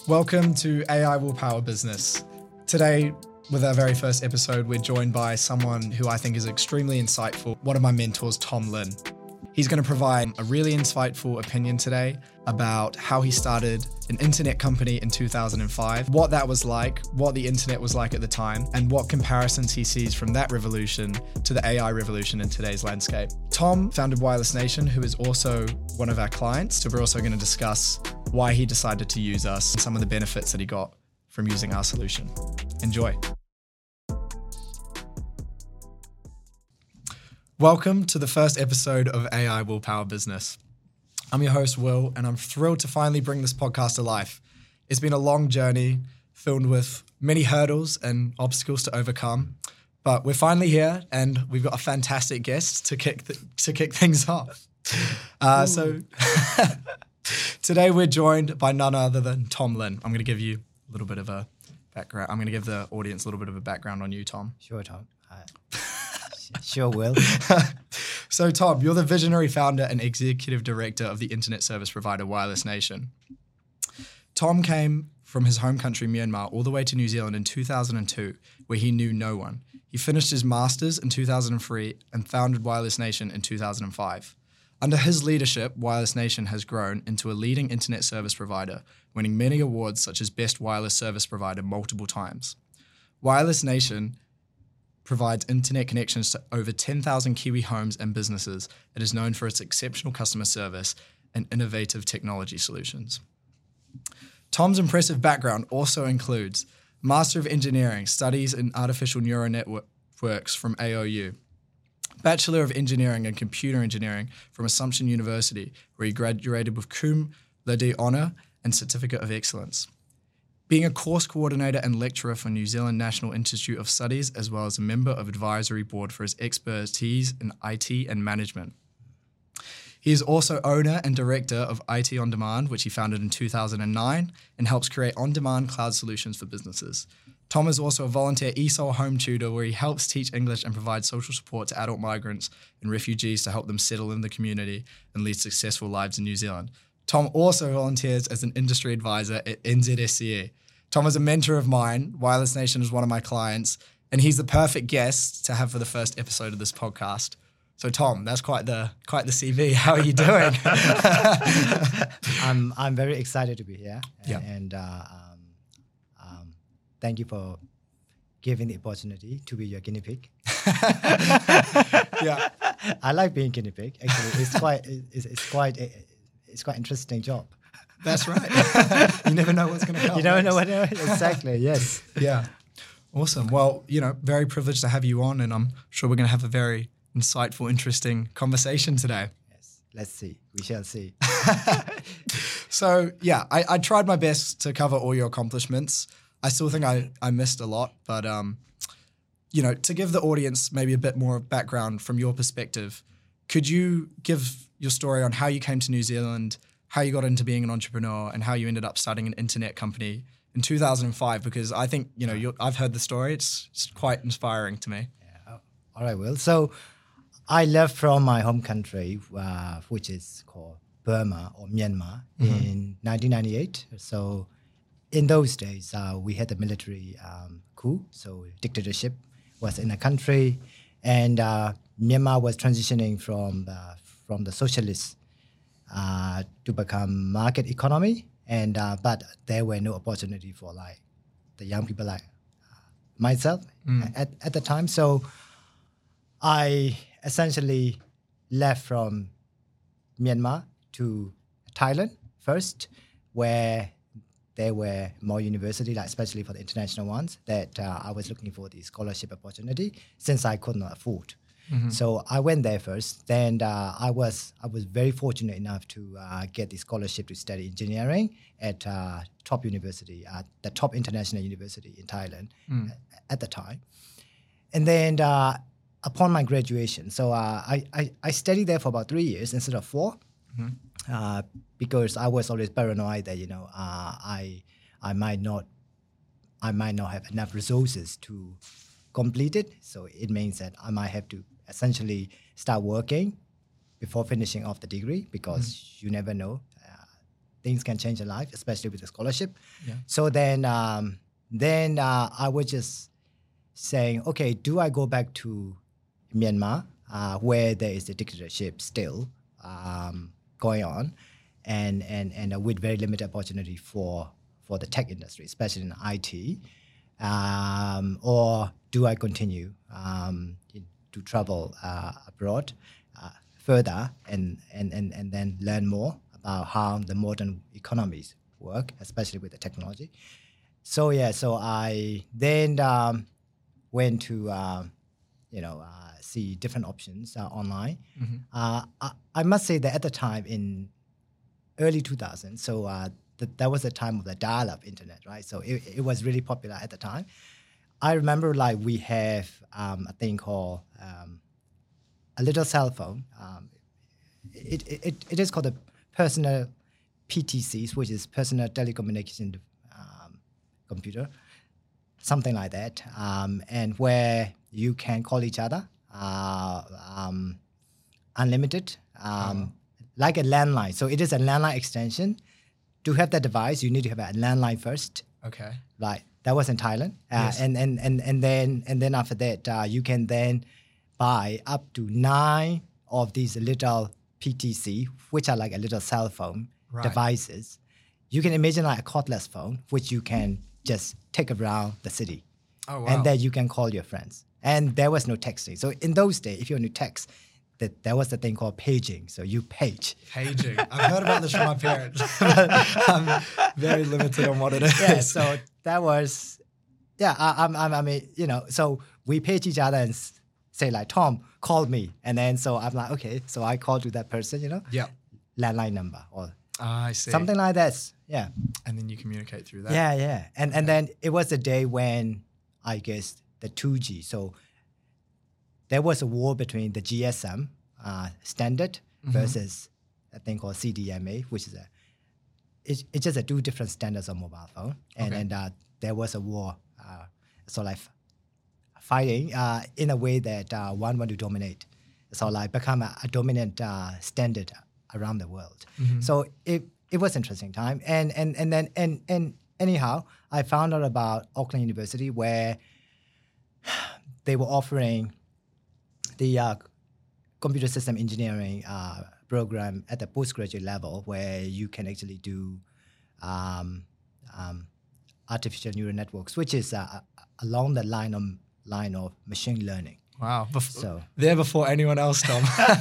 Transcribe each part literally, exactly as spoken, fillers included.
Welcome to A I Will Power Business. Today, with our very first episode, we're joined by someone who I think is extremely insightful, one of my mentors, Tom Lin. He's going to provide a really insightful opinion today about how he started an internet company in two thousand five, what that was like, what the internet was like at the time, and what comparisons he sees from that revolution to the A I revolution in today's landscape. Tom founded Wireless Nation, who is also one of our clients, so we're also going to discuss why he decided to use us and some of the benefits that he got from using our solution. Enjoy. Welcome to the first episode of A I Will Power Business. I'm your host, Will, and I'm thrilled to finally bring this podcast to life. It's been a long journey filled with many hurdles and obstacles to overcome, but we're finally here and we've got a fantastic guest to kick th- to kick things off. Uh, so today we're joined by none other than Tom Lin. I'm going to give you a little bit of a background. I'm going to give the audience a little bit of a background on you, Tom. Sure, Tom. Uh, sure, Will. So, Tom, you're the visionary founder and executive director of the internet service provider Wireless Nation. Tom came from his home country, Myanmar, all the way to New Zealand in two thousand two, where he knew no one. He finished his master's in two thousand three and founded Wireless Nation in two thousand five. Under his leadership, Wireless Nation has grown into a leading internet service provider, winning many awards such as Best Wireless Service Provider multiple times. Wireless Nation provides internet connections to over ten thousand Kiwi homes and businesses. It is known for its exceptional customer service and innovative technology solutions. Tom's impressive background also includes Master of Engineering, studies in Artificial Neural Networks from A O U, Bachelor of Engineering and Computer Engineering from Assumption University, where he graduated with Cum Laude Honour and Certificate of Excellence. Being a course coordinator and lecturer for New Zealand National Institute of Studies, as well as a member of advisory board for his expertise in I T and management. He is also owner and director of I T On Demand, which he founded in two thousand nine, and helps create on-demand cloud solutions for businesses. Tom is also a volunteer E S O L home tutor where he helps teach English and provide social support to adult migrants and refugees to help them settle in the community and lead successful lives in New Zealand. Tom also volunteers as an industry advisor at N Z S C E. Tom is a mentor of mine. Wireless Nation is one of my clients, and he's the perfect guest to have for the first episode of this podcast. So, Tom, that's quite the quite the C V. How are you doing? I'm I'm very excited to be here, and, yeah. and uh, um, um, thank you for giving the opportunity to be your guinea pig. Yeah, I like being guinea pig. Actually, it's quite it's, it's quite. It's quite an interesting job. That's right. You never know what's going to come. You never next. know what exactly. Yes. Yeah. Awesome. Well, you know, very privileged to have you on, and I'm sure we're going to have a very insightful, interesting conversation today. Yes. Let's see. We shall see. So, yeah, I, I tried my best to cover all your accomplishments. I still think I, I missed a lot, but um, you know, to give the audience maybe a bit more background from your perspective, could you give your story on how you came to New Zealand, how you got into being an entrepreneur, and how you ended up starting an internet company in two thousand five? Because I think, you know, you're, I've heard the story. It's, it's quite inspiring to me. Yeah. All right, Will. So I left from my home country, uh, which is called Burma or Myanmar, mm-hmm. in nineteen ninety-eight. So in those days, uh, we had a military um, coup. So dictatorship was in the country, and uh, Myanmar was transitioning from the from the socialists uh, to become market economy, and uh, but there were no opportunity for like the young people like uh, myself mm. at, at the time. So I essentially left from Myanmar to Thailand first, where there were more universities, like especially for the international ones, that uh, I was looking for the scholarship opportunity since I could not afford. Mm-hmm. So I went there first. Then uh, I was I was very fortunate enough to uh, get the scholarship to study engineering at uh, top university, at the top international university in Thailand mm. at, at the time. And then uh, upon my graduation, so uh, I, I I studied there for about three years instead of four, mm-hmm. uh, because I was always paranoid that you know uh, I I might not I might not have enough resources to complete it. So it means that I might have to essentially start working before finishing off the degree, because mm. you never know. Uh, things can change in life, especially with the scholarship. Yeah. So then, um, then uh, I was just saying, okay, do I go back to Myanmar, uh, where there is a dictatorship still um, going on, and and and uh, with very limited opportunity for for the tech industry, especially in I T, um, or do I continue um, to travel uh, abroad uh, further and, and and and then learn more about how the modern economies work, especially with the technology. So yeah, so I then um, went to um, you know uh, see different options uh, online. Mm-hmm. Uh, I, I must say that at the time in early two thousands, so uh, th- that was the time of the dial-up internet, right? So it, it was really popular at the time. I remember like we have um, a thing called um, a little cell phone. Um, it, it, it is called a personal P T Cs, which is personal telecommunication um, computer, something like that, um, and where you can call each other uh, um, unlimited, um, oh. like a landline. So it is a landline extension. To have that device, you need to have a landline first. Okay. Right. That was in Thailand, uh, Yes. and, and and and then and then after that, uh, you can then buy up to nine of these little P T C, which are like a little cell phone right. devices. You can imagine like a cordless phone, which you can just take around the city, oh, wow. and then you can call your friends. And there was no texting. So in those days, if you want to text, that there was a thing called paging. So you page. Paging. I've heard about this from my parents. I'm very limited on what it is. Yeah. So that was, yeah. I, I, I mean, you know, so we page each other and s- say like, Tom, call me, and then so I'm like, okay. So I call to that person, you know. Yeah. Landline number or ah, I see. something like that. Yeah. And then you communicate through that. Yeah, yeah. And okay. and then it was the day when I guess the two G. So there was a war between the G S M uh, standard mm-hmm. versus a thing called C D M A, which is a it's, it's just a two different standards of mobile phone, and okay. and uh, there was a war, uh, so like fighting uh, in a way that uh, one want to dominate, so like become a, a dominant uh, standard around the world. Mm-hmm. So it it was interesting time, and and and then and and anyhow, I found out about Auckland University where they were offering the uh, computer system engineering uh, program at the postgraduate level, where you can actually do um, um, artificial neural networks, which is uh, along the line of line of machine learning. Wow! Bef- so there before anyone else, Tom.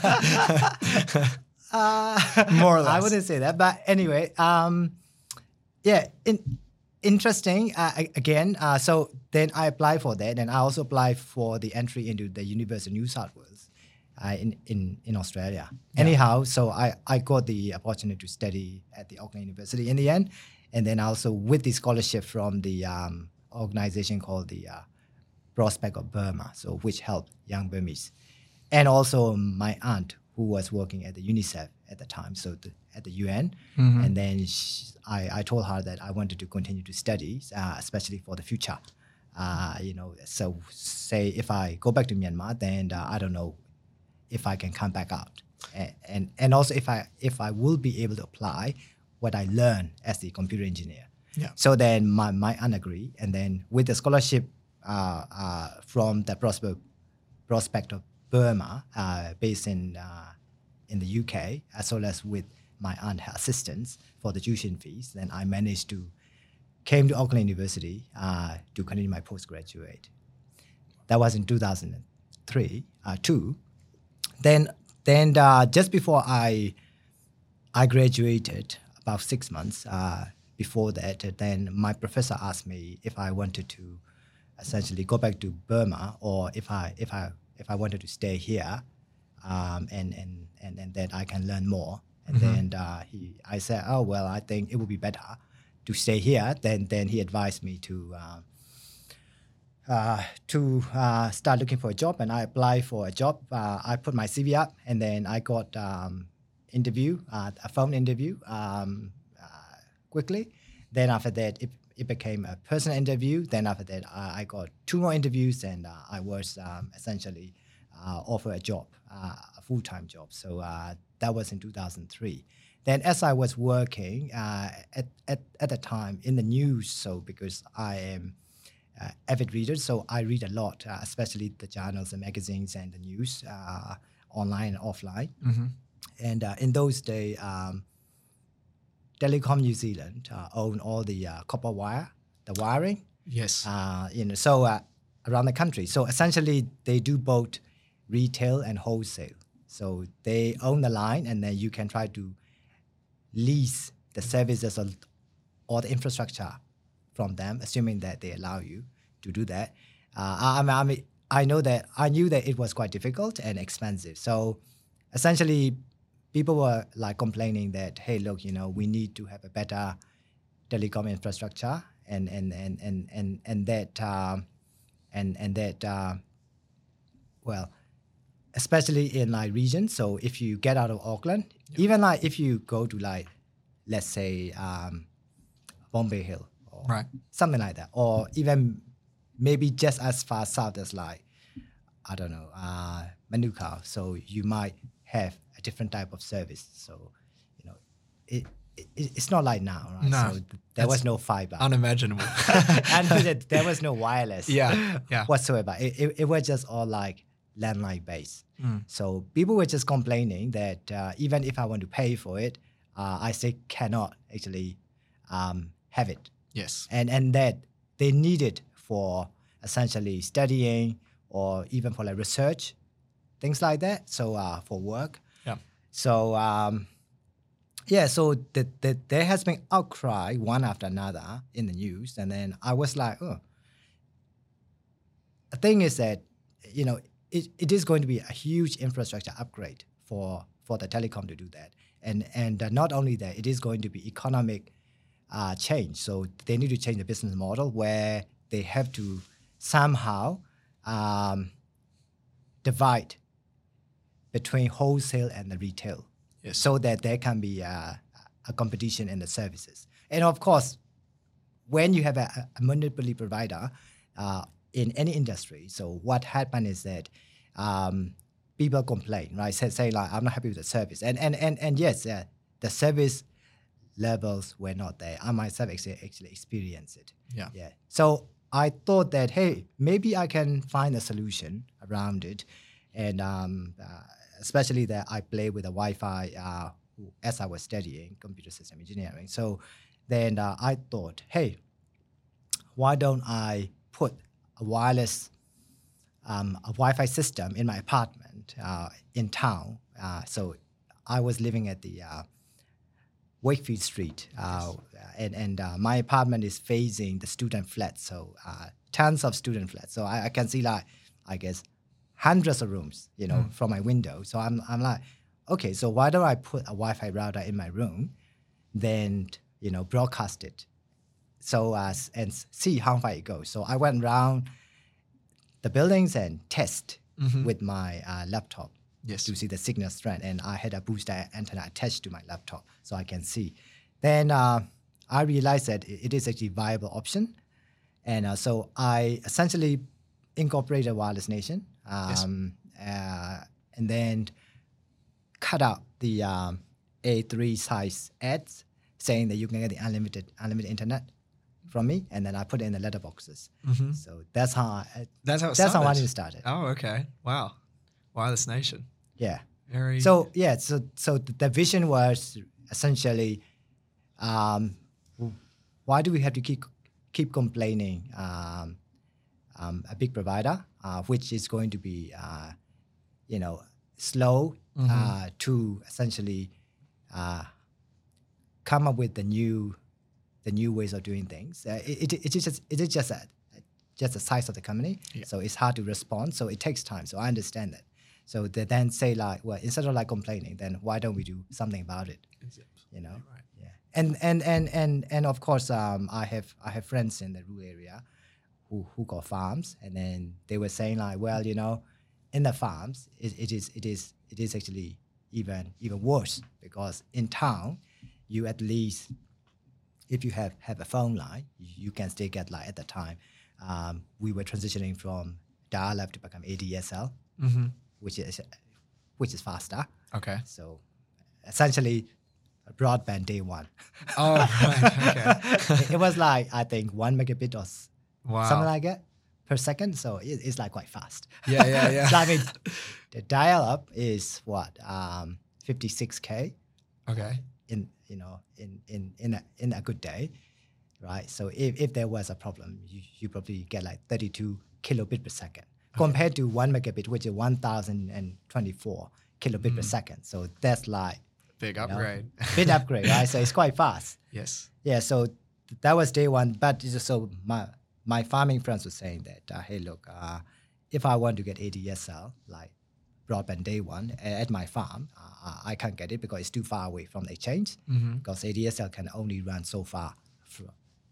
uh, More or less. I wouldn't say that, but anyway, um, yeah. In, Interesting. Uh, again, uh, so then I applied for that, and I also applied for the entry into the University of New South Wales uh, in, in in Australia. Yeah. Anyhow, so I, I got the opportunity to study at the Auckland University in the end, and then also with the scholarship from the um, organization called the uh, Prospect of Burma, so which helped young Burmese, and also my aunt who was working at the UNICEF at the time, so the, at the U N, mm-hmm. and then she, I, I told her that I wanted to continue to study, uh, especially for the future. Uh, you know, so say if I go back to Myanmar, then uh, I don't know if I can come back out, and, and and also if I if I will be able to apply what I learned as the computer engineer. Yeah. So then my my aunt agreed, and then with the scholarship uh, uh, from the Prospect Prospect of Burma, uh, based in uh, in the U K, as well as with my aunt assistance for the tuition fees, then I managed to came to Auckland University uh, to continue my postgraduate. That was in two thousand three, uh, two. Then, then uh, just before I I graduated, about six months uh, before that, then my professor asked me if I wanted to essentially go back to Burma, or if I if I if I wanted to stay here, um, and and and and that I can learn more. And mm-hmm. then uh, he, I said, oh well, I think it would be better to stay here. Then then he advised me to uh, uh, to uh, start looking for a job, and I applied for a job. Uh, I put my C V up, and then I got um, interview, uh, a phone interview um, uh, quickly. Then after that, it, it became a personal interview. Then after that, I, I got two more interviews, and uh, I was um, essentially uh, offered a job, uh, a full-time job. So uh, that was in two thousand three. then as I was working uh, at, at, at the time in the news, so because I am uh, avid reader, so I read a lot, uh, especially the journals and magazines and the news, uh, online and offline. Mm-hmm. And uh, in those days, um, Telecom New Zealand uh, owned all the uh, copper wire, the wiring. Yes. Uh, you know, so uh, around the country. So essentially, they do both retail and wholesale. So they own the line, and then you can try to lease the services or, or the infrastructure from them, assuming that they allow you to do that. Uh, I, I mean, I know that I knew that it was quite difficult and expensive. So essentially, people were like complaining that, hey, look, you know, we need to have a better telecom infrastructure, and and and and and and that um, and and that uh, well, especially in like regions. So if you get out of Auckland, yep. even like if you go to like, let's say, um, Bombay Hill or right. something like that, or even maybe just as far south as like, I don't know, uh, Manukau. So you might have a different type of service. So, you know, it, it it's not like now, right? No, so th- there was no fiber. Unimaginable. And there was no wireless yeah, yeah. whatsoever. It, it, it was just all like landline based. Mm. So people were just complaining that uh, even if I want to pay for it, uh, I still cannot actually um, have it. Yes. And and that they need it for essentially studying or even for like research, things like that. So uh, for work. Yeah. So um, yeah, so the, the, there has been outcry one after another in the news, and then I was like, oh. The thing is that, you know, it, it is going to be a huge infrastructure upgrade for for the telecom to do that, and and uh, not only that, it is going to be economic uh, change. So they need to change the business model where they have to somehow um, divide between wholesale and the retail, yes. so that there can be a, a competition in the services. And of course, when you have a, a monopoly provider uh, in any industry, so what happened is that um, people complain, right? Say, say like, I'm not happy with the service. And and and, and yes, uh, the service levels were not there. I myself actually, actually experienced it. Yeah. Yeah. So I thought that, hey, maybe I can find a solution around it. And um, uh, especially that I play with the Wi-Fi uh, as I was studying computer system engineering. So then uh, I thought, hey, why don't I put a wireless, um, a Wi-Fi system in my apartment uh, in town? Uh, so I was living at the uh, Wakefield Street, uh, yes. and, and uh, my apartment is facing the student flats, so uh, tons of student flats. So I, I can see like, I guess, hundreds of rooms, you know, mm. from my window. So I'm I'm like, okay, so why don't I put a Wi-Fi router in my room, then, you know, broadcast it, so uh, and see how far it goes. So I went around the buildings and test mm-hmm. with my uh, laptop. Yes. To see the signal strength, and I had a booster antenna attached to my laptop, so I can see. Then uh, I realized that it is actually a viable option, and uh, so I essentially incorporated Wireless Nation, um, yes. uh, and then cut out the um, A three size ads saying that you can get the unlimited unlimited internet from me, and then I put it in the letterboxes. Mm-hmm. So that's how I, that's how it that's started. how I started. Oh, okay, wow, Wireless Nation. Yeah. Very. So yeah, so so the vision was essentially, um, why do we have to keep keep complaining? Um, um, a big provider, uh, which is going to be, uh, you know, slow mm-hmm. uh, to essentially uh, come up with the new the new ways of doing things. Uh, it, it, it is just it is just a, just the size of the company, yeah. So it's hard to respond. So it takes time. So I understand that. So they then say like, well, instead of like complaining, then why don't we do something about it? You know, right. Yeah. And and and and and of course, um, I have I have friends in the rural area who who got farms, and then they were saying like, well, you know, in the farms, it, it is it is it is actually even even worse, because in town, you at least, if you have have a phone line, you can still get like at the time, um, we were transitioning from dial-up to become A D S L. Mm-hmm. Which is which is faster. Okay. So essentially, broadband day one. Oh, right. Okay. it, it was like, I think, one megabit or s- Wow. something like that per second. So it, it's like quite fast. Yeah, yeah, yeah. So I mean, the dial-up is what, um, fifty-six K Okay. in, you know, in, in, in, a, in a good day, right? So if, if there was a problem, you, you probably get like thirty-two kilobit per second compared to one megabit, which is one thousand twenty-four kilobit per second. So that's like, Big you know, upgrade. big upgrade, right? So it's quite fast. Yes. Yeah, so th- that was day one. But it's just so my my farming friends were saying that, uh, hey, look, uh, if I want to get A D S L, like broadband day one a- at my farm, uh, I can't get it because it's too far away from the exchange. Mm-hmm. Because A D S L can only run so far from,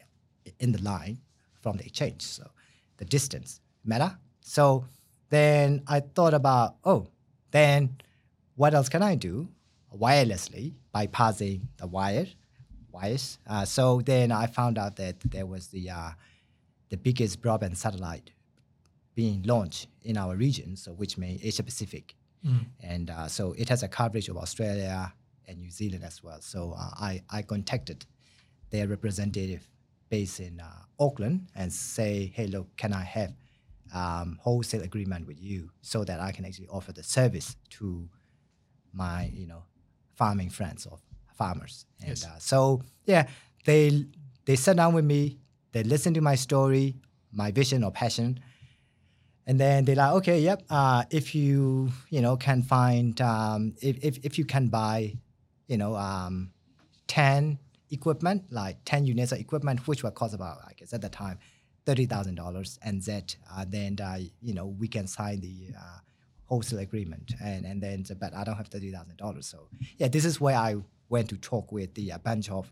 in the line from the exchange. So the distance matter. So then I thought about, oh, then what else can I do wirelessly bypassing the wire wires? Uh, so then I found out that there was the uh, the biggest broadband satellite being launched in our region, so which means Asia Pacific, Mm. and uh, so it has a coverage of Australia and New Zealand as well. So uh, I I contacted their representative based in uh, Auckland and say, hey, look, can I have um, wholesale agreement with you so that I can actually offer the service to my, you know, farming friends or farmers. And Yes. uh, so, yeah, they they sat down with me, they listened to my story, my vision or passion, and then they're like, okay, yep, uh, if you, you know, can find, um, if, if, if you can buy, you know, um, ten equipment, like ten units of equipment, which would cost about, I guess at the time, thirty thousand dollars, and that, uh, then, uh, you know, we can sign the uh, wholesale agreement. And, and then, but I don't have thirty thousand dollars. So, yeah, this is where I went to talk with the uh, bunch of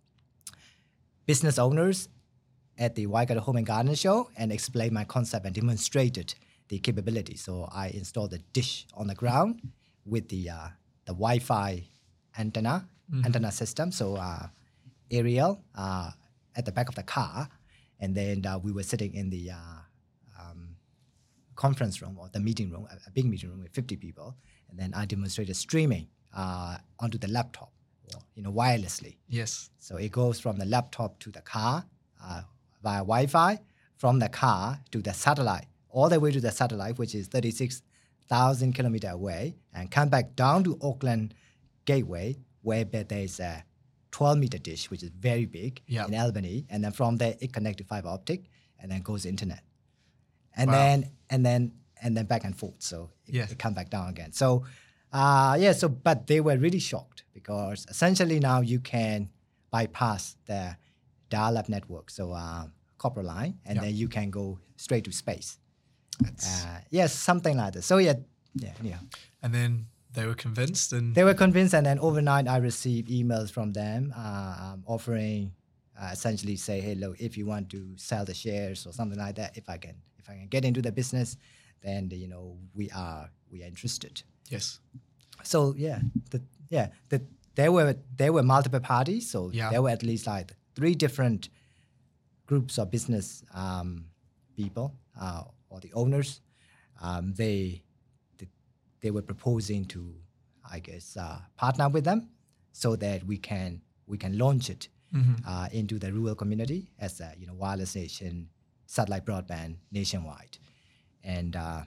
business owners at the Waikato Home and Garden Show and explained my concept and demonstrated the capability. So I installed the dish on the ground with the uh, the Wi-Fi antenna Mhm. antenna system. So uh, aerial uh, at the back of the car, and then uh, we were sitting in the uh, um, conference room or the meeting room, a, a big meeting room with fifty people, and then I demonstrated streaming uh, onto the laptop, or, you know, wirelessly. Yes. So it goes from the laptop to the car uh, via Wi-Fi, from the car to the satellite, all the way to the satellite, which is thirty-six thousand kilometers away, and come back down to Auckland Gateway, where there's a twelve meter dish, which is very big Yeah. in Albany, and then from there it connects to fiber optic, and then goes to internet, and Wow. then and then and then back and forth. So it, Yes. it come back down again. So uh, yeah, so but they were really shocked because essentially now you can bypass the dial-up network, so uh, copper line, and Yeah. then you can go straight to space. That's, Uh, yes, something like that. So yeah, yeah, yeah. and then they were convinced, and They were convinced, and then overnight I received emails from them uh, um, offering, uh, essentially say, hey, look, if you want to sell the shares or something like that, if I can, if I can get into the business, then you know we are we are interested. yes, So yeah, the, yeah, the, there were there were multiple parties, so Yeah. there were at least like three different groups of business um, people uh, or the owners. Um, they, they they were proposing to, I guess, uh, partner with them so that we can we can launch it Mhm. uh, into the rural community as a, you know, wireless nation, satellite broadband nationwide, and. Uh,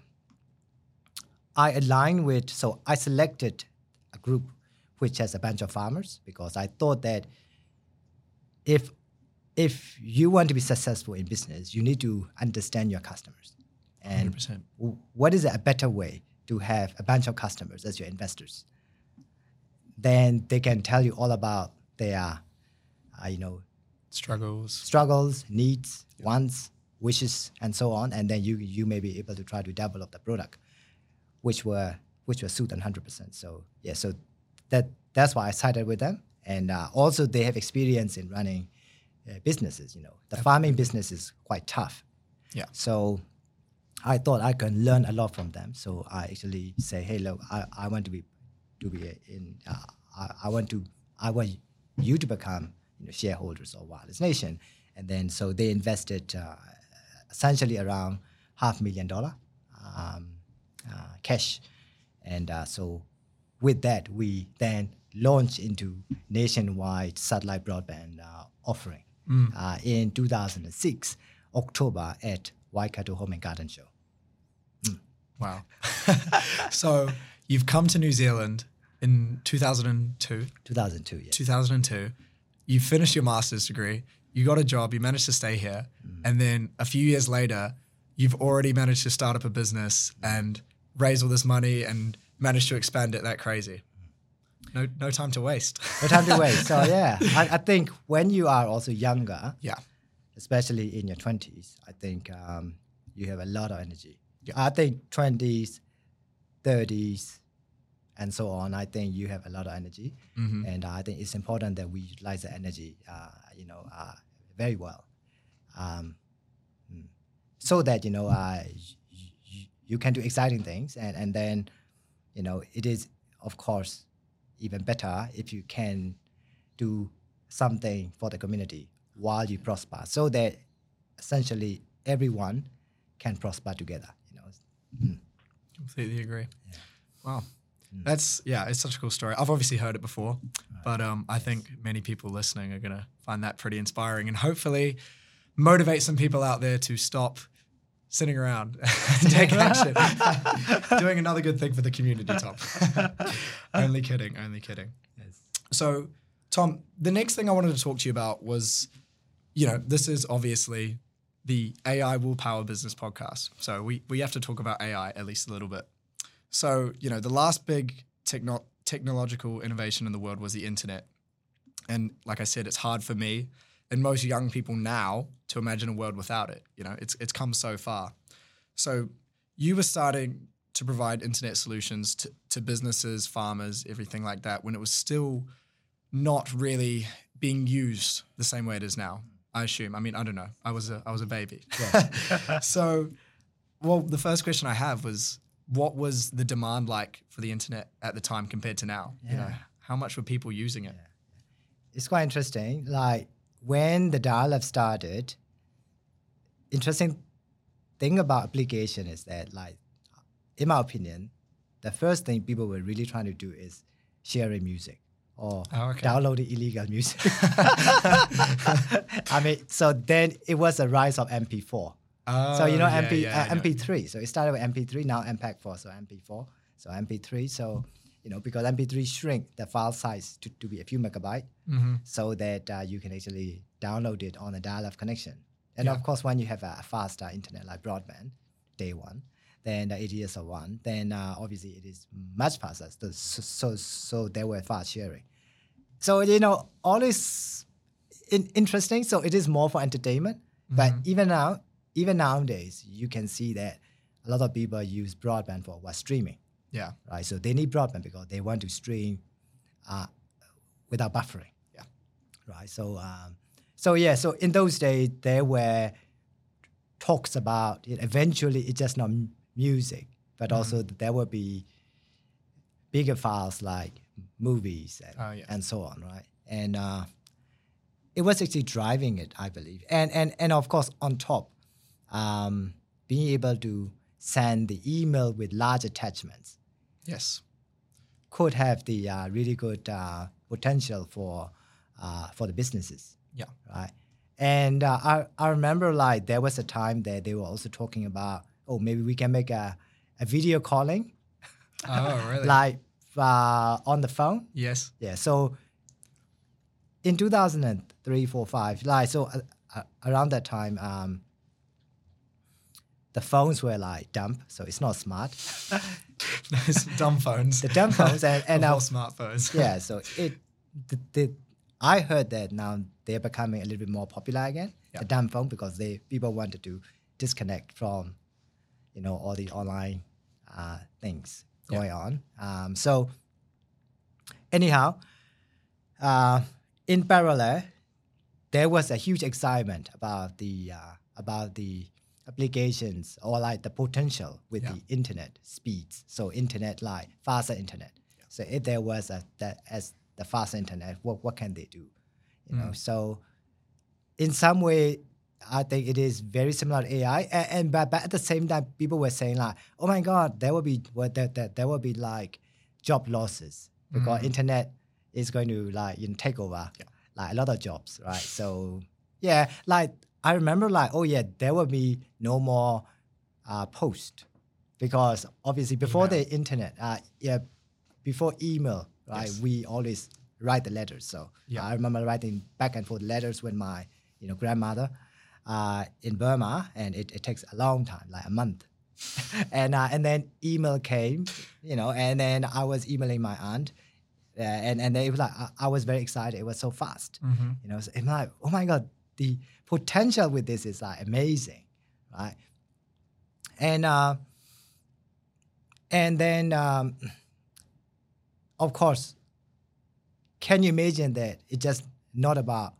I aligned with, so I selected a group which has a bunch of farmers because I thought that if if you want to be successful in business, you need to understand your customers. one hundred And percent. w- what is a better way to have a bunch of customers as your investors? Then they can tell you all about their, uh, you know, Struggles. struggles, needs, wants, wishes, and so on, and then you you may be able to try to develop the product, which were which were suited one hundred percent. So yeah, so that that's why I sided with them, and uh, also they have experience in running uh, businesses. You know, the farming business is quite tough. Yeah. So I thought I can learn a lot from them. So I actually say, hey, look, I, I want to be to be in. Uh, I, I want to I want you to become, you know, shareholders of Wireless Nation, and then so they invested uh, essentially around half million dollar um, uh, cash, and uh, so with that we then launched into nationwide satellite broadband uh, offering Mm. uh, in two thousand six, October at Waikato Home and Garden Show. Wow. So you've come to New Zealand in two thousand two. two thousand two, yes. two thousand two. You finished your master's degree. You got a job. You managed to stay here. Mm. And then a few years later, you've already managed to start up a business and raise all this money and managed to expand it that crazy. No, no time to waste. No time to wait. So yeah, I, I think when you are also younger, Yeah. especially in your twenties, I think um, you have a lot of energy. Yeah. I think twenties, thirties, and so on, I think you have a lot of energy. Mhm. And I think it's important that we utilize the energy, uh, you know, uh, very well. Um, mm, so that, you know, uh, y- y- you can do exciting things. And, and then, you know, it is, of course, even better if you can do something for the community while you prosper, so that essentially everyone can prosper together. You know, Mm. Completely agree. Wow. That's, yeah, it's such a cool story. I've obviously heard it before, but um, I think many people listening are going to find that pretty inspiring and hopefully motivate some people out there to stop sitting around and take action. Doing another good thing for the community, Tom. Only kidding, only kidding. Yes. So, Tom, the next thing I wanted to talk to you about was, you know, this is obviously the A I Will Power Business podcast. So we, we have to talk about A I at least a little bit. So, you know, the last big techno- technological innovation in the world was the internet. And like I said, it's hard for me and most young people now to imagine a world without it. You know, it's it's come so far. So you were starting to provide internet solutions to, to businesses, farmers, everything like that, when it was still not really being used the same way it is now, I assume. I mean, I don't know. I was a I was a baby. Yeah. So, well, the first question I have was, what was the demand like for the internet at the time compared to now? You know, Yeah. how much were people using it? It's quite interesting. Like when the dial-up started, interesting thing about application is that, like, in my opinion, the first thing people were really trying to do is sharing music or Oh, okay. downloading illegal music. I mean, so then it was the rise of M P four. So you know Oh, yeah, M P yeah, uh, yeah. M P three. So it started with M P three, now M P E G four, so M P four, so M P three. So you know, because M P three shrink the file size to, to be a few megabyte, Mm-hmm. so that uh, you can actually download it on a dial-up connection. And Yeah. of course, when you have a faster internet like broadband, day one, then the A T S of one, then uh, obviously it is much faster. So, so, so they were fast sharing. So, you know, all is in, interesting. So it is more for entertainment. But Mhm. even now, even nowadays, you can see that a lot of people use broadband for what, streaming, Yeah. right? So they need broadband because they want to stream uh, without buffering. Yeah. Right. So, um, so yeah. So in those days, there were talks about it. Eventually, it's just not m- music, but also there will be bigger files like movies and, Oh, yeah. and so on, right? And uh, it was actually driving it, I believe. And and and of course, on top, um, being able to send the email with large attachments Yes. could have the uh, really good uh, potential for uh, for the businesses, Yeah. right? And uh, I I remember like there was a time that they were also talking about, oh, maybe we can make a, a video calling Oh, really? like uh, on the phone. Yes. Yeah. So in two thousand three, four, five, like so uh, uh, around that time, um, the phones were like dumb, so it's not smart. Those dumb phones. The dumb phones and and Before now smartphones. yeah, so it the, the I heard that now they're becoming a little bit more popular again. Yeah. The dumb phone, because they people wanted to disconnect from, you know, all the online uh, things Yeah. going on. Um, so anyhow, uh, in parallel, there was a huge excitement about the uh, about the applications or like the potential with Yeah. the internet speeds. So internet, like faster internet. So if there was a that as the faster internet, what what can they do? You know, so in some way, I think it is very similar to A I. And, and but, but at the same time, people were saying like, oh my God, there will be well, there, there, there will be like job losses because internet is going to like you know take over Yeah. like a lot of jobs, right? So yeah, like I remember like oh yeah, there will be no more uh, post because obviously before Email. the internet, uh, yeah, before email, right? Yes. We always write the letters. So Yeah. I remember writing back and forth letters with my you know grandmother uh, in Burma, and it, it takes a long time, like a month. and uh, and then email came, you know, and then I was emailing my aunt, uh, and and it was like I, I was very excited. It was so fast, Mm-hmm. you know. So I'm like, oh my god, the potential with this is like amazing, right? And uh, and then um, of course, can you imagine that it's just not about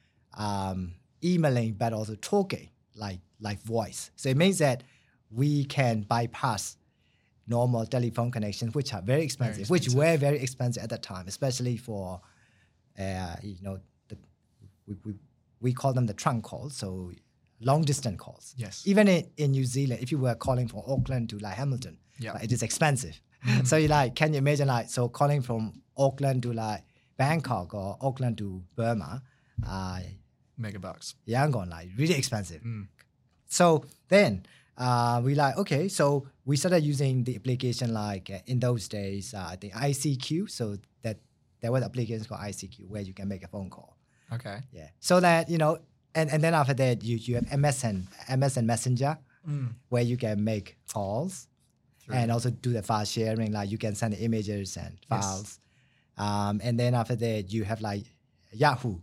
um, emailing but also talking like like voice. So it means that we can bypass normal telephone connections, which are very expensive, Very which expensive. were very expensive at the time, especially for, uh, you know, the, we, we, we call them the trunk calls, so long distance calls. Yes. Even in, in New Zealand, if you were calling from Auckland to like Hamilton, Yeah. like, it is expensive. So you like, can you imagine like, so calling from Auckland to like Bangkok or Auckland to Burma, uh, Megabucks. Yangon, like really expensive. Mm. So then uh, we like, okay, so we started using the application like uh, in those days, uh, I think I C Q. So that there was applications called I C Q where you can make a phone call. Okay. Yeah. So that, you know, and, and then after that, you, you have M S N, M S N Messenger, Mm. where you can make calls and also do the file sharing, like you can send images and files. Um, and then after that, you have like Yahoo.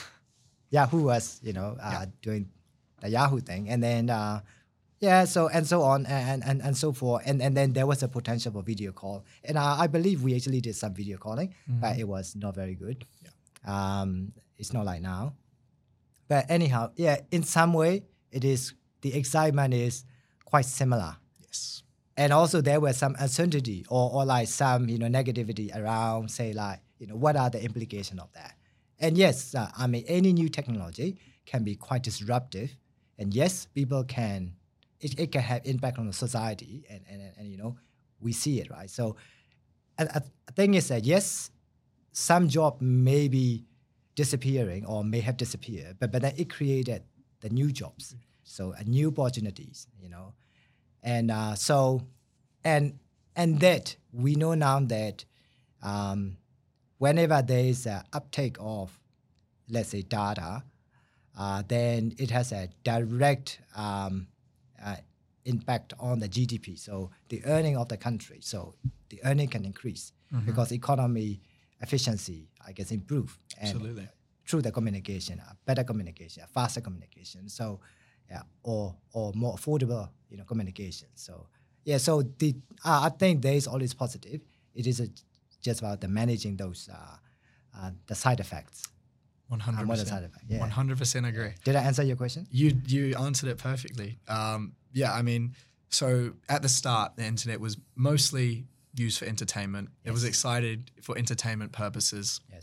Yahoo was, you know, uh, Yeah. doing the Yahoo thing. And then, uh, yeah, so and so on and, and, and so forth. And, and then there was a potential for video call. And uh, I believe we actually did some video calling, but it was not very good. Yeah. Um, it's not like now. But anyhow, yeah, in some way, it is, the excitement is quite similar. Yes. And also there was some uncertainty or, or like some, you know, negativity around, say like, you know, what are the implications of that? And yes, uh, I mean, any new technology can be quite disruptive. And yes, people can, it, it can have impact on the society. And, and, and, and you know, we see it, right? So and, uh, the thing is that, yes, some job may be disappearing or may have disappeared, but, but then it created the new jobs. So uh, new opportunities, you know. And uh, so, and and that we know now that um, whenever there is an uptake of, let's say, data, uh, then it has a direct um, uh, impact on the G D P. So the earning of the country. So the earning can increase because economy efficiency, I guess, improve. And Absolutely. through the communication, uh, better communication, faster communication. So yeah, or or more affordable, you know, communication. So yeah, so the uh, I think there is always positive. It is a, just about the managing those uh, uh, the side effects. One hundred Uh, more the side percent. effect. Yeah. One hundred percent agree. Did I answer your question? You you answered it perfectly. Um, yeah, I mean, so at the start, the internet was mostly used for entertainment. It was Yes. excited for entertainment purposes. Yes.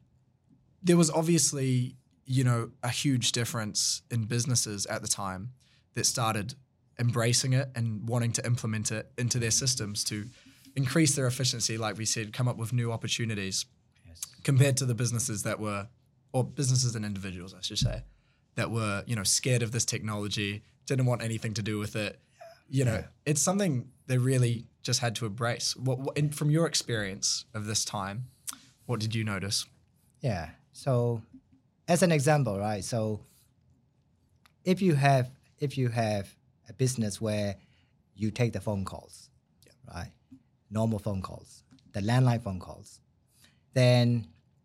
There was obviously, you know, a huge difference in businesses at the time that started embracing it and wanting to implement it into their systems to increase their efficiency, like we said, come up with new opportunities Yes. compared to the businesses that were, or businesses and individuals, I should say, that were, you know, scared of this technology, didn't want anything to do with it. You know, Yeah. it's something they really just had to embrace. What, what in, from your experience of this time, what did you notice? Yeah. So, as an example, right? So, if you have if you have a business where you take the phone calls, right, normal phone calls, the landline phone calls, then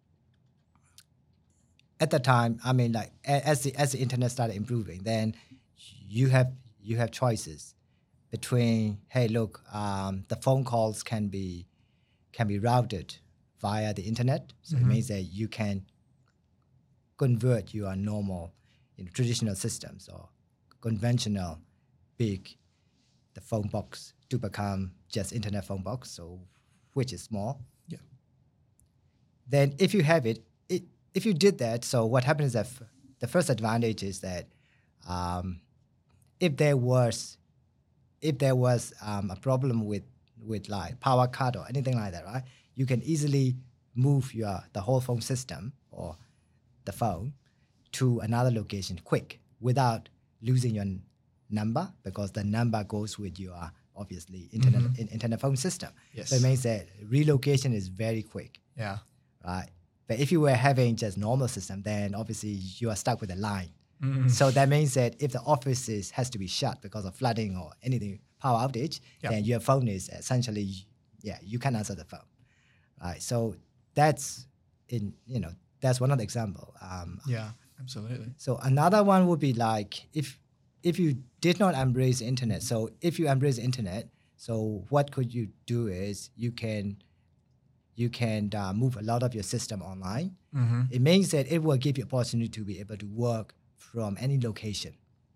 at the time, I mean, like a- as the as the internet started improving, then you have you have choices between, hey, look, um, the phone calls can be can be routed via the internet, so it means that you can convert your normal, you know, traditional systems or conventional big the phone box to become just internet phone box, so which is small. Yeah. Then if you have it, it if you did that, so what happens is that f- the first advantage is that um, if there was if there was um, a problem with with like power cut or anything like that, right? You can easily move your the whole phone system or the phone to another location quick without losing your n- number, because the number goes with your obviously internet Mhm. in, internet phone system. Yes. So it means that relocation is very quick, Yeah. right? But if you were having just normal system, then obviously you are stuck with a line. Mhm. So that means that if the office is, has to be shut because of flooding or anything, power outage, Yep. then your phone is essentially, yeah, you can answer the phone, right? So that's in, you know, that's one of the example. Um, Yeah. Absolutely. so another one would be like if if you did not embrace the internet. So if you embrace the internet, so what could you do is you can you can uh, move a lot of your system online. Mm-hmm. It means that it will give you opportunity to be able to work from any location,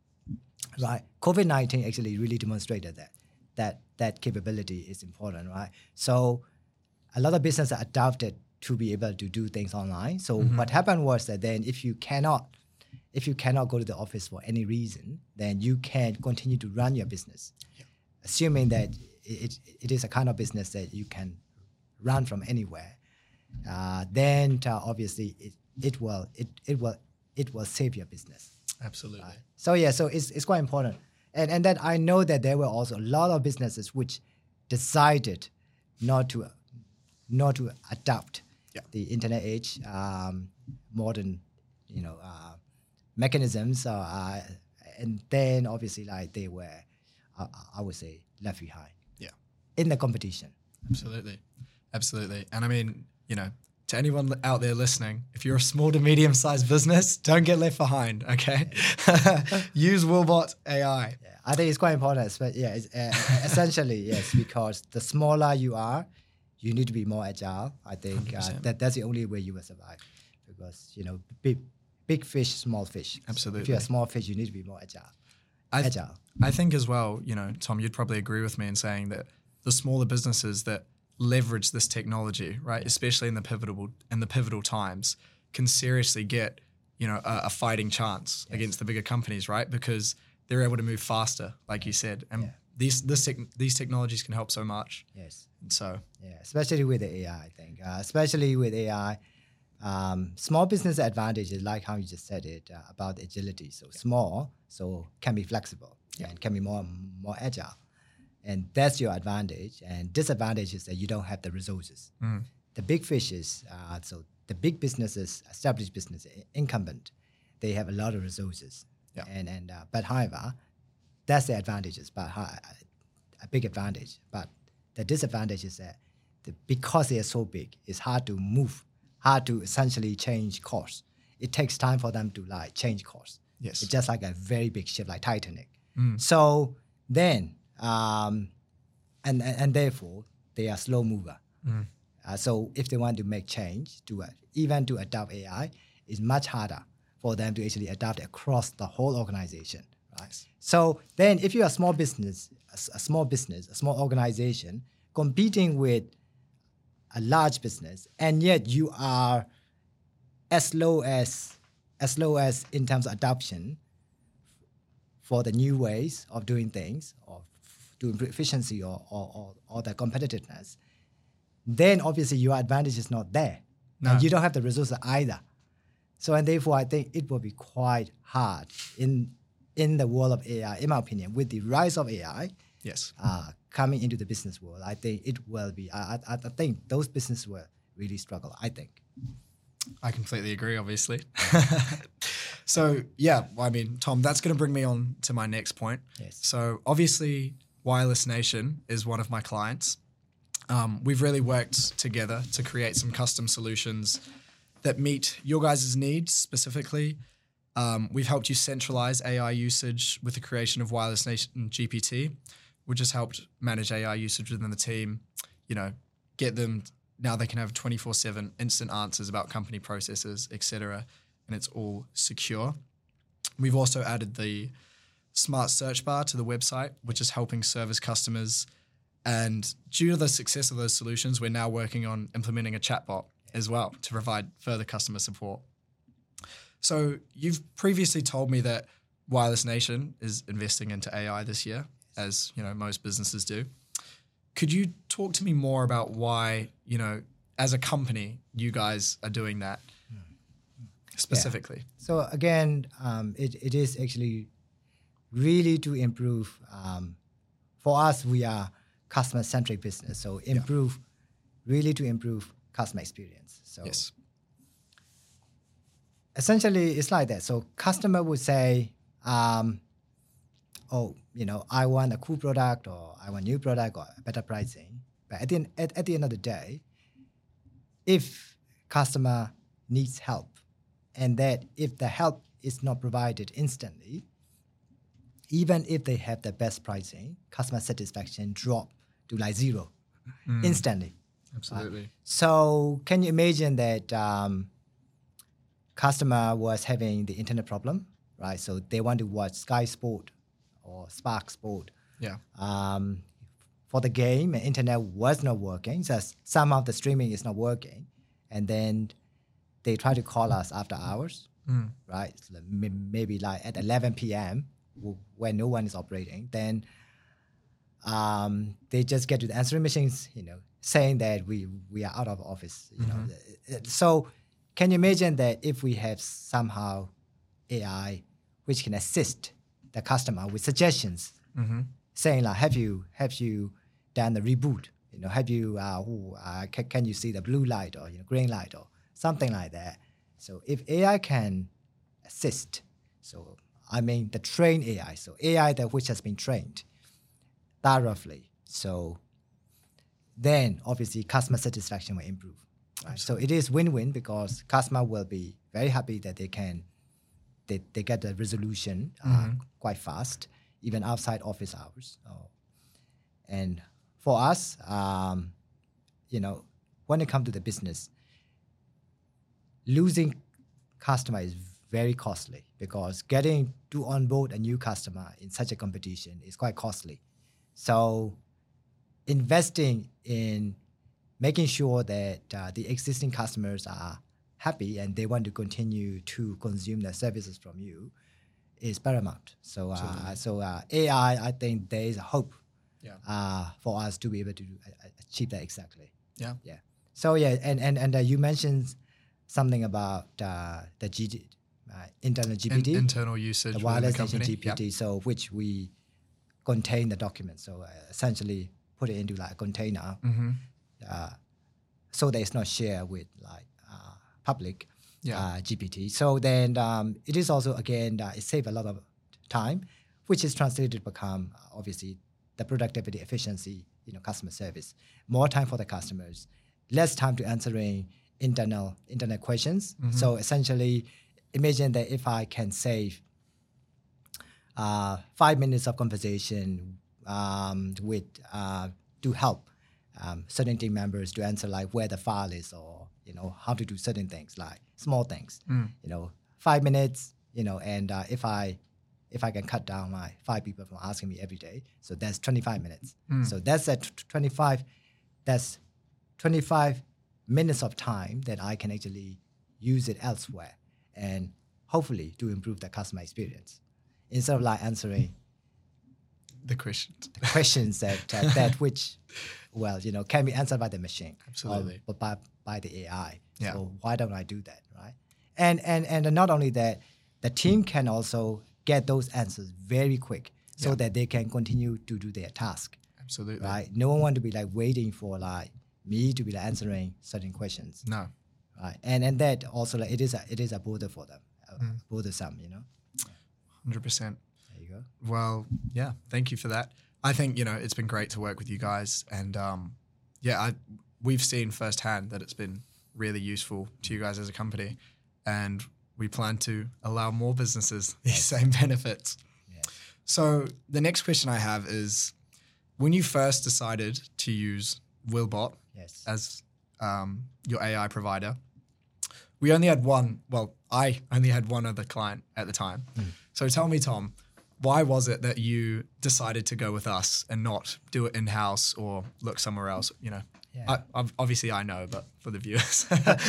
right? COVID nineteen actually really demonstrated that that that capability is important, right? So a lot of businesses adopted to be able to do things online. So Mhm. what happened was that then if you cannot if you cannot go to the office for any reason, then you can continue to run your business, assuming that it, it is a kind of business that you can run from anywhere. Uh, then uh, obviously it, it will it, it will it will save your business. Absolutely. Right? So yeah, so it's it's quite important. And and then I know that there were also a lot of businesses which decided not to not to adopt Yeah. the internet age, um, modern, you know, uh, mechanisms. Uh, uh, and then obviously like they were, uh, I would say, left behind. Yeah. In the competition. Absolutely. Absolutely. And I mean, you know, to anyone li- out there listening, if you're a small to medium sized business, don't get left behind, okay? Use Willbot A I. Yeah, I think it's quite important. But yeah, it's, uh, essentially yes, because the smaller you are, you need to be more agile. I think uh, one hundred percent. that that's the only way you will survive, because you know, big big fish, small fish. So if Absolutely. you're a small fish, you need to be more agile. I, th- agile. I think as well, you know, Tom, you'd probably agree with me in saying that the smaller businesses that leverage this technology, right, especially in the pivotal in the pivotal times, can seriously get, you know, a, a fighting chance Yes. against the bigger companies, right? Because they're able to move faster, like you said, and Yeah. these this tech these technologies can help so much. Yes. And so, Yeah, especially with the A I, I think. Uh, especially with A I, um, small business advantages, like how you just said it, uh, about agility. So small, so can be flexible and can be more more agile. And that's your advantage. And disadvantage is that you don't have the resources. mm, The big fishes, uh, so the big businesses, established business, i- incumbent, they have a lot of resources. Yeah. And, and uh, but however, that's the advantages, but ho- a big advantage. But the disadvantage is that the, because they are so big, it's hard to move, hard to essentially change course. It takes time for them to like change course. yes. It's just like a very big ship like Titanic. Mm. So then, um, and, and and therefore they are slow mover. Mm. Uh, so if they want to make change, to uh, even to adopt A I, it's much harder for them to actually adopt across the whole organization. Right. So then, if you're a small business, a, s- a small business, a small organization competing with a large business, and yet you are as slow as as slow as in terms of adoption for the new ways of doing things, or f- to improve efficiency or, or, or, or the competitiveness, then obviously your advantage is not there. No. And you don't have the resources either. So, and therefore, I think it will be quite hard in in the world of A I, in my opinion, with the rise of A I Yes. uh, coming into the business world. I think it will be, I, I, I think those businesses will really struggle, I think. I completely agree, obviously. So, yeah, well, I mean, Tom, that's going to bring me on to my next point. Yes. So, obviously, Wireless Nation is one of my clients. Um, we've really worked together to create some custom solutions that meet your guys' needs specifically. Um, we've helped you centralize A I usage with the creation of Wireless Nation G P T, which has helped manage A I usage within the team, you know, get them, now they can have twenty-four seven instant answers about company processes, et cetera, and it's all secure. We've also added the smart search bar to the website, which is helping service customers. And due to the success of those solutions, we're now working on implementing a chatbot as well to provide further customer support. So you've previously told me that Wireless Nation is investing into A I this year, as you know most businesses do. Could you talk to me more about why, you know, as a company, you guys are doing that specifically? Yeah. So again, um, it, it is actually really to improve. Um, for us, we are customer-centric business. So improve, yeah. really to improve customer experience. So yes. essentially, it's like that. So customer would say, um, oh, you know, I want a cool product, or I want new product, or better pricing. But at the end, at, at the end of the day, if customer needs help, and that if the help is not provided instantly, even if they have the best pricing, customer satisfaction drop to like zero mm. instantly. Absolutely. Right? So can you imagine that um, customer was having the internet problem, right? So they want to watch Sky Sport or Spark Sport. Yeah. Um, for the game, and internet was not working. So some of the streaming is not working, and then they try to call us after hours, mm. right? So maybe like at eleven p.m. when no one is operating. Then um, they just get to the answering machines, you know, saying that we we are out of office. You mm-hmm. know, so can you imagine that if we have somehow A I which can assist the customer with suggestions, mm-hmm. saying like, have you have you done the reboot? You know, have you uh, ooh, uh, can, can you see the blue light or you know green light or something like that? So if A I can assist, so I mean the trained A I, so A I that which has been trained thoroughly, so then obviously customer satisfaction will improve. Right? So it is win-win because customer will be very happy that they can they, they get the resolution uh, mm-hmm. quite fast, even outside office hours. Oh. And for us, um, you know, when it comes to the business, losing customer is very costly because getting to onboard a new customer in such a competition is quite costly. So investing in making sure that uh, the existing customers are happy and they want to continue to consume the services from you is paramount. So, uh, so uh, A I, I think there is a hope yeah. uh, for us to be able to uh, achieve that exactly. Yeah, yeah. So yeah, and and and uh, you mentioned something about uh, the G D, uh, internal G P T, In- internal usage, the wireless the nation G P T. Yep. So which we contain the document. So uh, essentially put it into like a container, mm-hmm. uh, so that it's not shared with like uh, public yeah. uh, G P T. So then um, it is also again uh, it saves a lot of time, which is translated to become uh, obviously the productivity, efficiency, you know, customer service, more time for the customers, less time to answering internal internet questions. Mm-hmm. So essentially, imagine that if I can save uh, five minutes of conversation um, with uh, to help um, certain team members to answer like where the file is or you know how to do certain things like small things. Mm. You know, five minutes. You know, and uh, if I if I can cut down my five people from asking me every day, so that's twenty-five minutes. Mm. So that's at twenty-five. That's twenty-five minutes of time that I can actually use it elsewhere and hopefully to improve the customer experience instead of like answering the questions, the questions that uh, that which, well, you know, can be answered by the machine, absolutely, or by by the A I. Yeah. So why don't I do that, right? And and and not only that, the team can also get those answers very quick so yeah. that they can continue to do their task. Absolutely, right? No one want to be like waiting for like me to be like answering certain questions. No, right? And and that also like it is a it is a border for them, mm. bothersome, you know. Hundred percent. There you go. Well, yeah, thank you for that. I think you know it's been great to work with you guys, and um, yeah, I we've seen firsthand that it's been really useful to you guys as a company, and we plan to allow more businesses these yes. same benefits. Yes. So the next question I have is, when you first decided to use Willbot yes. as um, your A I provider, we only had one, well, I only had one other client at the time. Mm. So tell me, Tom, why was it that you decided to go with us and not do it in-house or look somewhere else? You know, yeah. I, obviously I know, but for the viewers.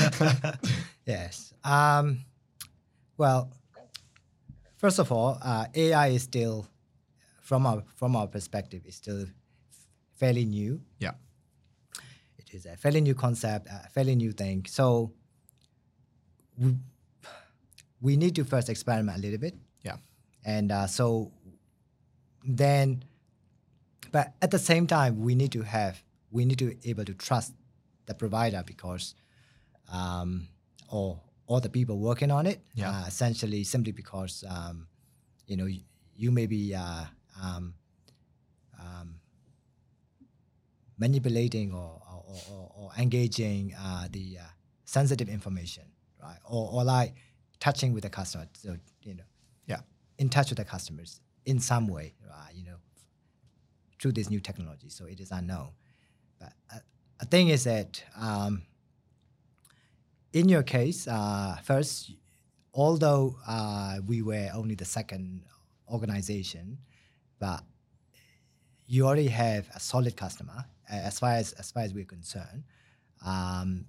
yes. Um, well, first of all, uh, A I is still, from our from our perspective, is still fairly new. Yeah. is a fairly new concept, a fairly new thing. So we, we need to first experiment a little bit. Yeah. And uh, so then, but at the same time, we need to have, we need to be able to trust the provider because, um, or all the people working on it, Yeah. uh, essentially simply because, um, you know, you, you may be uh, um, um, manipulating or, or, or, or engaging uh, the uh, sensitive information, right? Or, or like touching with the customer, so, you know, Yeah. in touch with the customers in some way, right? You know, through this new technology. So it is unknown. But uh, the thing is that um, in your case, uh, first, although uh, we were only the second organization, but you already have a solid customer uh, as far as as far as we're concerned, um,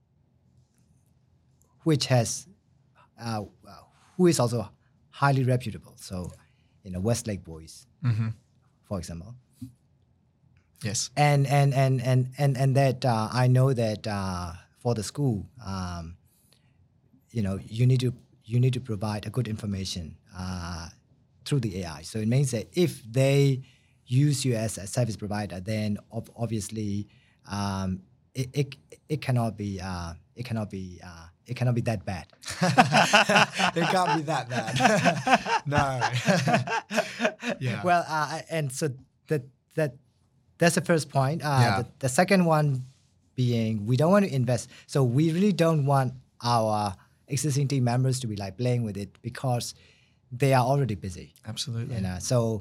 which has uh, who is also highly reputable. So, you know, Westlake Boys, Mm-hmm. for example. Yes. And and and and and and that uh, I know that uh, for the school, um, you know, you need to you need to provide a good information uh, through the A I. So it means that if they use you as a service provider, then ob- obviously um, it, it it cannot be uh, it cannot be uh, it cannot be that bad. It can't be that bad. No. Yeah. Well, uh, and so that that that's the first point. Uh, Yeah. the, the second one being we don't want to invest. So we really don't want our existing team members to be like playing with it because they are already busy. Absolutely. You know, so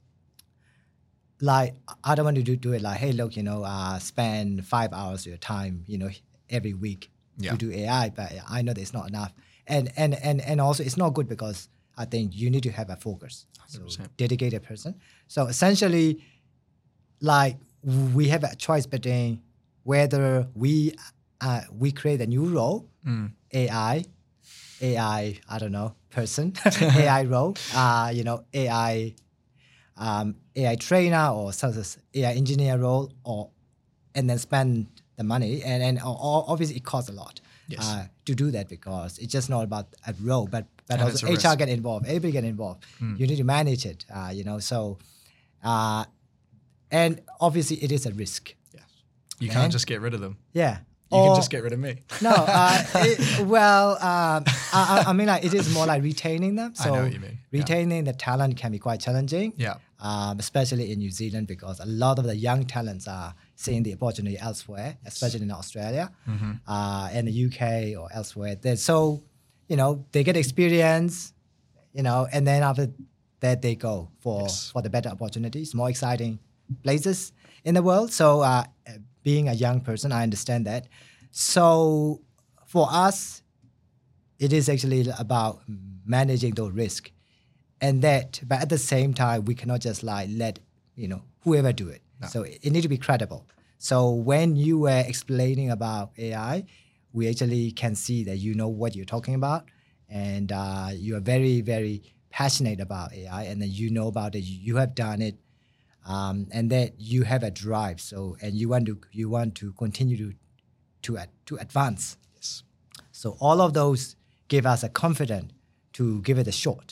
like I don't want to do, do it like, hey, look, you know, uh, spend five hours of your time, you know, every week Yeah. to do A I, but I know that it's not enough. And and and and also it's not good because I think you need to have a focus, so one hundred percent. dedicated person. So essentially, like we have a choice between whether we uh, we create a new role, Mm. A I, A I, I don't know, person, A I role, uh, you know, A I, um, A I trainer or such as A I engineer role, or and then spend the money, and and o- o- obviously it costs a lot Yes. uh, to do that because it's just not about a role, but but And it's also a H R risk. get involved, everybody get involved. You need to manage it, uh, you know. So, uh, and obviously it is a risk. Yes. You Man. can't just get rid of them. Yeah. You can Or- just get rid of me. No, uh, it, well, um, I, I I mean, like it is more like retaining them. I So know what you mean. Yeah. retaining the talent can be quite challenging. Yeah. Um, especially in New Zealand because a lot of the young talents are seeing the opportunity elsewhere, especially in Australia, Mm-hmm. uh, and the U K or elsewhere. They're so, you know, they get experience, you know, and then after that they go for Yes. for the better opportunities, more exciting places in the world. So, uh, being a young person, I understand that. So, for us, it is actually about managing those risks, and that. But at the same time, we cannot just like let you know whoever do it. No. So it, it need to be credible. So when you were explaining about A I, we actually can see that you know what you're talking about, and uh, you are very very passionate about A I, and then you know about it. You, you have done it. Um, and that you have a drive, so and you want to you want to continue to to ad, to advance. Yes. So all of those give us a confidence to give it a shot.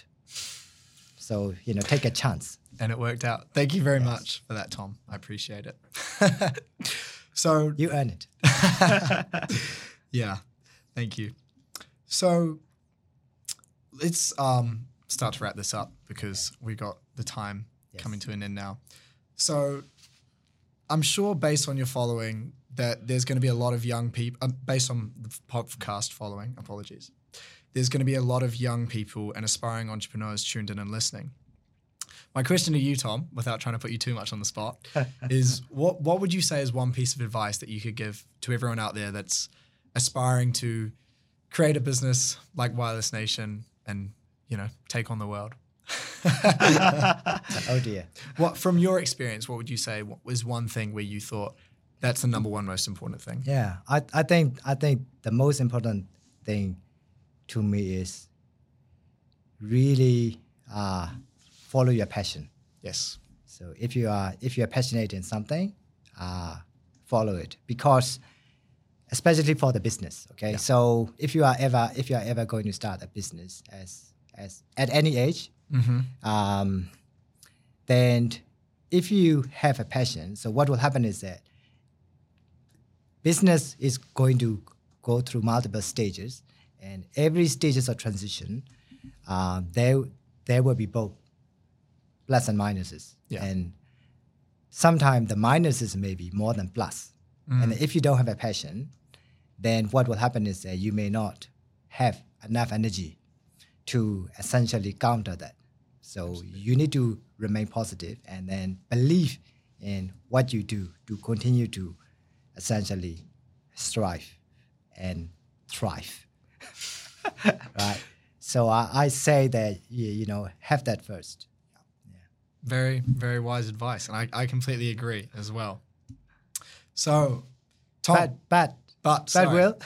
So you know, take a chance. And it worked out. Thank you very much for that, Tom. I appreciate it. So You earn it. yeah, thank you. So let's um, start to wrap this up because we got the time Yes. coming to an end now. So I'm sure based on your following that there's going to be a lot of young people, uh, based on the podcast following, apologies, there's going to be a lot of young people and aspiring entrepreneurs tuned in and listening. My question to you, Tom, without trying to put you too much on the spot, is what what would you say is one piece of advice that you could give to everyone out there that's aspiring to create a business like Wireless Nation and, you know, take on the world? Oh dear. What from your experience, what would you say was one thing where you thought that's the number one most important thing? Yeah, I, I think I think the most important thing to me is really uh, follow your passion. Yes. So if you are if you are passionate in something, uh, follow it, because especially for the business. Okay, Yeah. so if you are ever if you are ever going to start a business as as at any age, Mm-hmm. um, then if you have a passion, so what will happen is that business is going to go through multiple stages, and every stages of transition, uh, there there will be both plus and minuses, Yeah. and sometimes the minuses may be more than plus. And if you don't have a passion, then what will happen is that you may not have enough energy to essentially counter that. So you need to remain positive and then believe in what you do to continue to essentially strive and thrive. Right? So I, I say that, you, you know, have that first. Very, very wise advice. And I, I completely agree as well. So, Tom, But, but, but, but sorry. Will,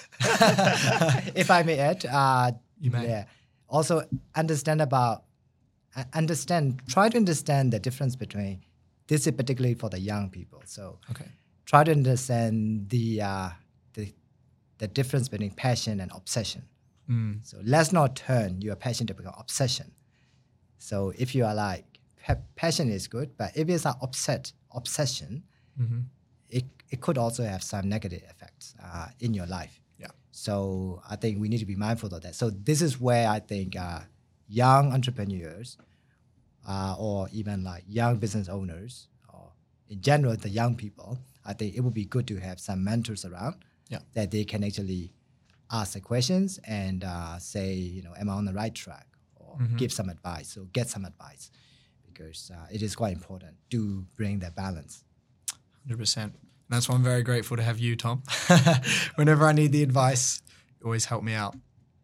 if I may add, uh, You may. yeah, also understand about, uh, understand, try to understand the difference between, this is particularly for the young people. So Okay. try to understand the, uh, the, the difference between passion and obsession. Mm. So let's not turn your passion to become obsession. So if you are like, pa- passion is good, but if it's an upset obsession, Mm-hmm. it, it could also have some negative effects uh, in your life. Yeah. So I think we need to be mindful of that. So this is where I think uh, young entrepreneurs uh, or even like young business owners, or in general, the young people, I think it would be good to have some mentors around Yeah. that they can actually ask the questions and uh, say, you know, am I on the right track? Or Mhm. give some advice, or get some advice, because uh, it is quite important to bring that balance. one hundred percent. And that's why I'm very grateful to have you, Tom. Whenever I need the advice, you always help me out.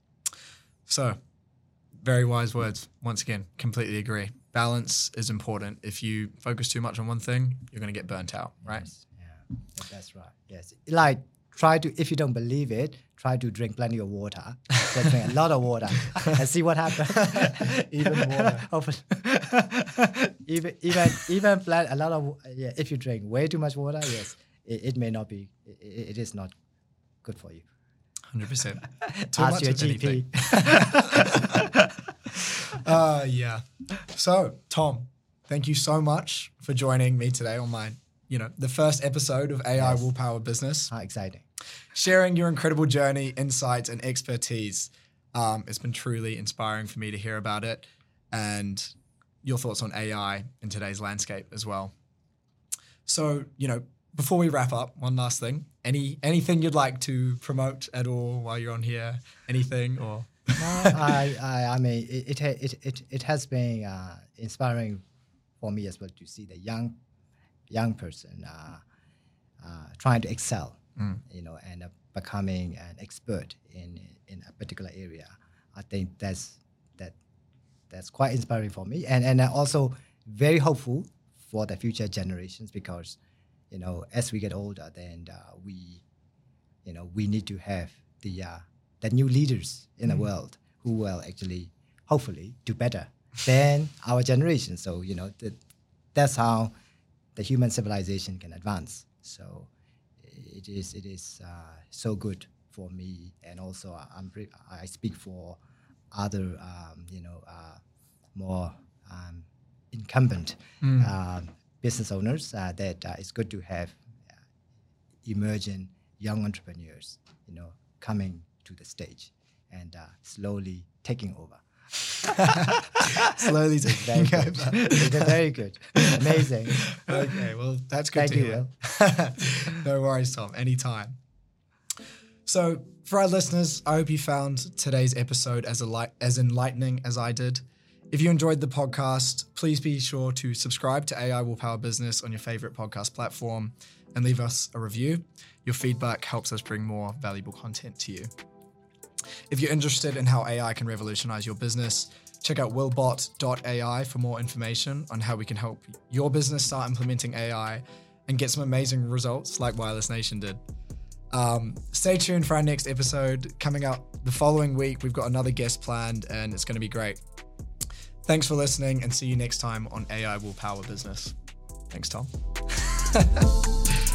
So, very wise words. Once again, completely agree. Balance is important. If you focus too much on one thing, you're going to get burnt out, right? Yes. Yeah, that- that's right. Yes. Like, try to, if you don't believe it, try to drink plenty of water. Just drink a lot of water and see what happens. Even water. Hopefully- even, even, even plant a lot of, wa- yeah, if you drink way too much water, yes, it, it may not be, it, it is not good for you. one hundred percent. Too Ask much your of G P. anything. uh, yeah. So, Tom, thank you so much for joining me today on my, you know, the first episode of A I Yes. Will Power Business. How exciting. Sharing your incredible journey, insights, and expertise. Um, it's been truly inspiring for me to hear about it and your thoughts on A I in today's landscape as well. So, you know, before we wrap up, one last thing. Any anything you'd like to promote at all while you're on here? Anything or? No, I, I, I mean, it, it, ha- it, it, it has been uh, inspiring for me as well to see the young, young person uh, uh, trying to excel, Mm. you know, and uh, becoming an expert in in a particular area. I think that's that that's quite inspiring for me, and and uh, also very hopeful for the future generations, because, you know, as we get older, then uh, we, you know, we need to have the uh, the new leaders in the world who will actually, hopefully, do better than our generation. So, you know, that that's how the human civilization can advance. So it is it is uh, so good for me, and also I- I'm pre- I speak for other um, you know uh, more um, incumbent um, business owners uh, that uh, it's good to have uh, emerging young entrepreneurs, you know, coming to the stage and uh, slowly taking over. Slowly Very taking good. over. Very good. Amazing. Okay, well, that's good Thank to you, hear. No worries, Tom. Anytime. So, for our listeners, I hope you found today's episode as a light, as enlightening as I did. If you enjoyed the podcast, please be sure to subscribe to A I Will Power Business on your favorite podcast platform and leave us a review. Your feedback helps us bring more valuable content to you. If you're interested in how A I can revolutionize your business, check out willbot dot A I for more information on how we can help your business start implementing A I and get some amazing results like Wireless Nation did. Um, stay tuned for our next episode. Coming up the following week, we've got another guest planned and it's going to be great. Thanks for listening and see you next time on A I Will Power Business. Thanks, Tom.